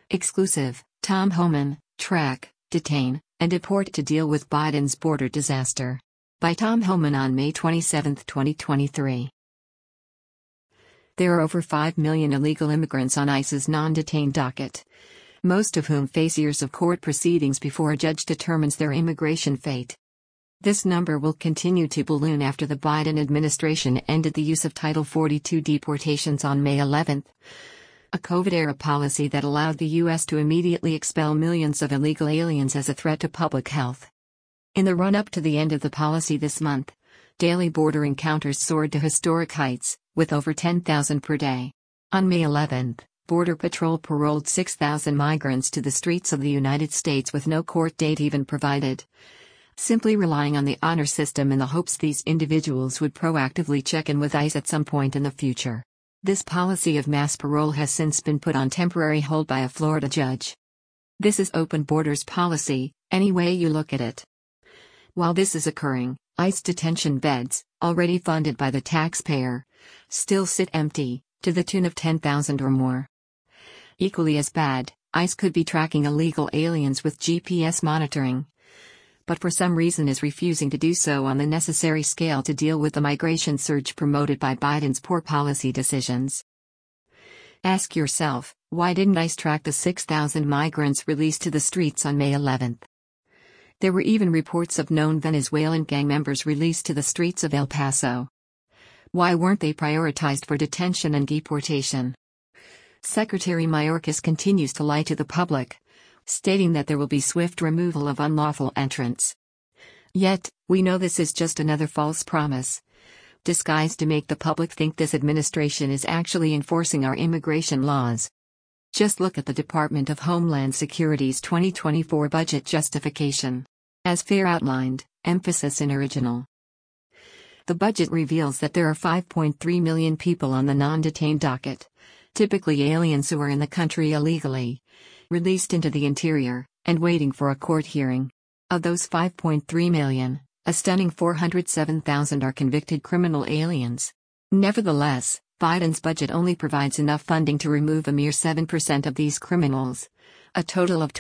Exclusive, Tom Homan, Track, Detain, and Deport to Deal with Biden's Border Disaster. By Tom Homan on May 27, 2023. There are over 5 million illegal immigrants on ICE's non-detained docket, most of whom face years of court proceedings before a judge determines their immigration fate. This number will continue to balloon after the Biden administration ended the use of Title 42 deportations on May 11, a COVID-era policy that allowed the U.S. to immediately expel millions of illegal aliens as a threat to public health. In the run-up to the end of the policy this month, daily border encounters soared to historic heights, with over 10,000 per day. On May 11, Border Patrol paroled 6,000 migrants to the streets of the United States with no court date even provided, simply relying on the honor system in the hopes these individuals would proactively check in with ICE at some point in the future. This policy of mass parole has since been put on temporary hold by a Florida judge. This is open borders policy, any way you look at it. While this is occurring, ICE detention beds, already funded by the taxpayer, still sit empty, to the tune of 10,000 or more. Equally as bad, ICE could be tracking illegal aliens with GPS monitoring, but for some reason is refusing to do so on the necessary scale to deal with the migration surge promoted by Biden's poor policy decisions. Ask yourself, why didn't ICE track the 6,000 migrants released to the streets on May 11? There were even reports of known Venezuelan gang members released to the streets of El Paso. Why weren't they prioritized for detention and deportation? Secretary Mayorkas continues to lie to the public, stating that there will be swift removal of unlawful entrants. Yet, we know this is just another false promise, disguised to make the public think this administration is actually enforcing our immigration laws. Just look at the Department of Homeland Security's 2024 budget justification. As Fair outlined, emphasis in original. The budget reveals that there are 5.3 million people on the non-detained docket, typically aliens who are in the country illegally, released into the interior, and waiting for a court hearing. Of those 5.3 million, a stunning 407,000 are convicted criminal aliens. Nevertheless, Biden's budget only provides enough funding to remove a mere 7% of these criminals, a total of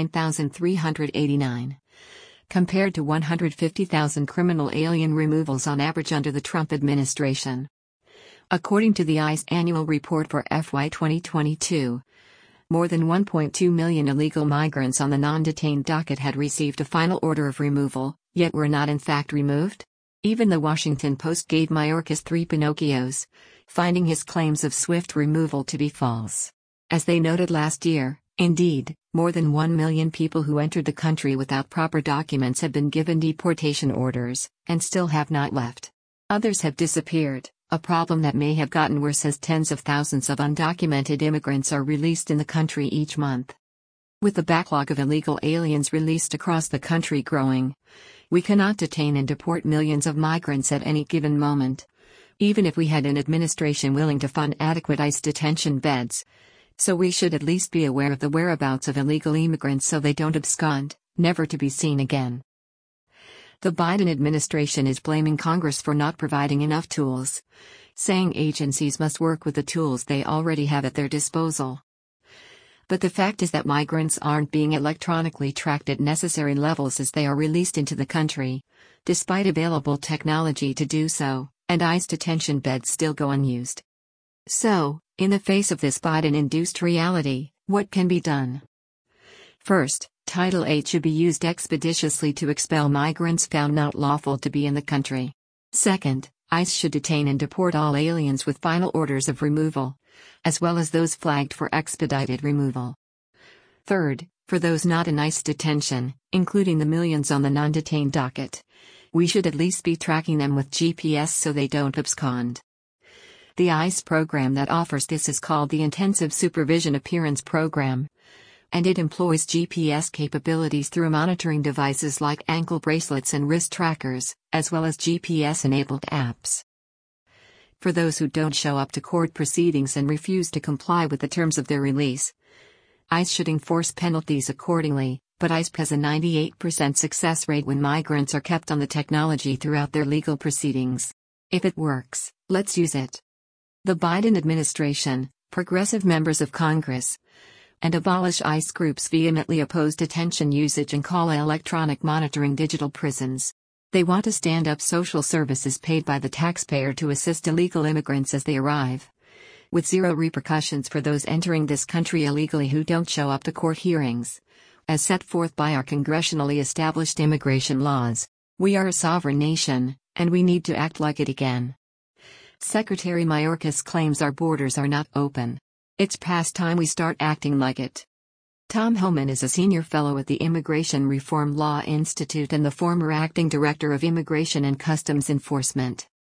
29,389, compared to 150,000 criminal alien removals on average under the Trump administration. According to the ICE annual report for FY 2022, more than 1.2 million illegal migrants on the non-detained docket had received a final order of removal, yet were not in fact removed. Even the Washington Post gave Mayorkas 3 Pinocchios, finding his claims of swift removal to be false. As they noted last year, indeed, more than 1 million people who entered the country without proper documents have been given deportation orders, and still have not left. Others have disappeared, a problem that may have gotten worse as tens of thousands of undocumented immigrants are released in the country each month. With the backlog of illegal aliens released across the country growing, we cannot detain and deport millions of migrants at any given moment, even if we had an administration willing to fund adequate ICE detention beds. So we should at least be aware of the whereabouts of illegal immigrants so they don't abscond, never to be seen again. The Biden administration is blaming Congress for not providing enough tools, saying agencies must work with the tools they already have at their disposal. But the fact is that migrants aren't being electronically tracked at necessary levels as they are released into the country, despite available technology to do so, and ICE detention beds still go unused. So, in the face of this Biden-induced reality, what can be done? First, Title 8 should be used expeditiously to expel migrants found not lawful to be in the country. Second, ICE should detain and deport all aliens with final orders of removal, as well as those flagged for expedited removal. Third, for those not in ICE detention, including the millions on the non-detained docket, we should at least be tracking them with GPS so they don't abscond. The ICE program that offers this is called the Intensive Supervision Appearance Program, and it employs GPS capabilities through monitoring devices like ankle bracelets and wrist trackers, as well as GPS-enabled apps. For those who don't show up to court proceedings and refuse to comply with the terms of their release, ICE should enforce penalties accordingly, but ICE has a 98% success rate when migrants are kept on the technology throughout their legal proceedings. If it works, let's use it. The Biden administration, progressive members of Congress, and abolish ICE. Groups vehemently oppose detention usage and call electronic monitoring digital prisons. They want to stand up social services paid by the taxpayer to assist illegal immigrants as they arrive, with zero repercussions for those entering this country illegally who don't show up to court hearings. As set forth by our congressionally established immigration laws, we are a sovereign nation, and we need to act like it again. Secretary Mayorkas claims our borders are not open. It's past time we start acting like it. Tom Homan is a senior fellow at the Immigration Reform Law Institute and the former acting director of Immigration and Customs Enforcement.